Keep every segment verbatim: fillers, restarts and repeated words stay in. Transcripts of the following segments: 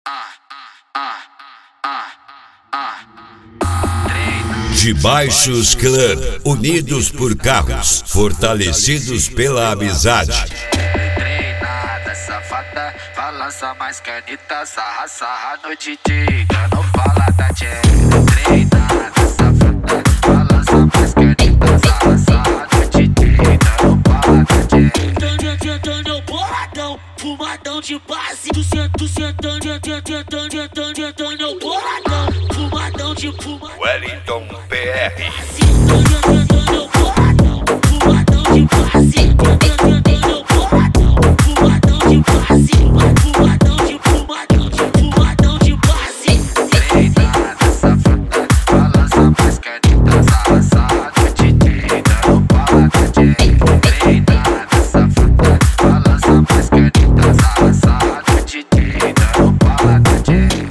De Baixos Clã, unidos por carros, fortalecidos pela amizade. Treinada, safada, balança mais caneta, sarra, sarra no D J, não fala da Jenny. Treinada, safada, balança mais caneta, sarra, sarra no D J, não fala da Jenny. Tentando o boladão, fumadão de base. Tu sentando, tentando, tentando, tentando, tentando o boladão, fumadão de fumadão. Wellington P R. Tentando o boladão, fumadão de base. Tentando o boladão, fumadão de base. Fumadão de fumadão de fumadão de base. Treinada, safada, balança mais caneta, sarra, sarra no D J, não fala da Jenny. Treinada, safada, balança mais caneta, sarra, sarra no D J, não fala da Jenny.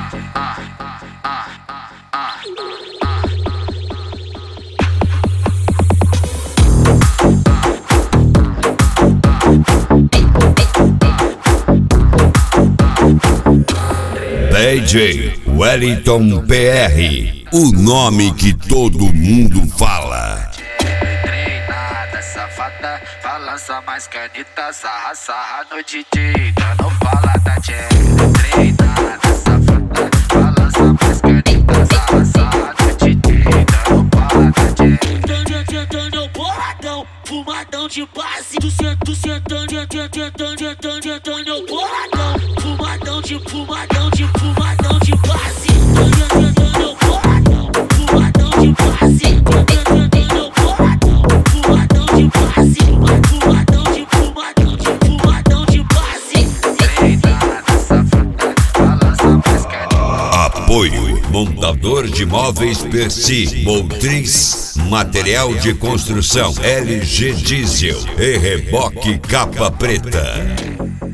D J Wellington P R, o nome que todo mundo fala. Treinada, safada, balança mais caneta, sarra, sarra no D J, não fala da Jenny. Treinada, safada, balança mais caneta, sarra, sarra no D J, não fala da Jenny. Tentando o boladão, fumadão de base. Tu sentando, tentando, tentando, tentando, tentando o boladão, fumadão de fumadão de fumadão de base. Tentando o boladão, fumadão de base. Tentando o boladão, fumadão de base. Fumadão de fumadão de fumadão de base. Treinada, safada, balança mais caneta. Apoio Montador de Móveis Percy, Motriz, material de construção L G Diesel e reboque capa preta.